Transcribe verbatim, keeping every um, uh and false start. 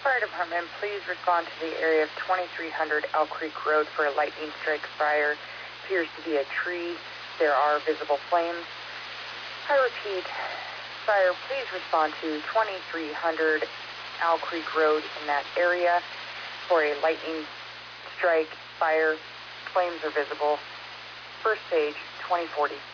Fire department, please respond to the area of twenty-three hundred Elk Creek Road for a lightning strike fire. Appears to be a tree. There are visible flames. I repeat, fire, please respond to twenty-three hundred Elk Creek Road in that area for a lightning strike fire. Flames are visible. First stage, twenty forty.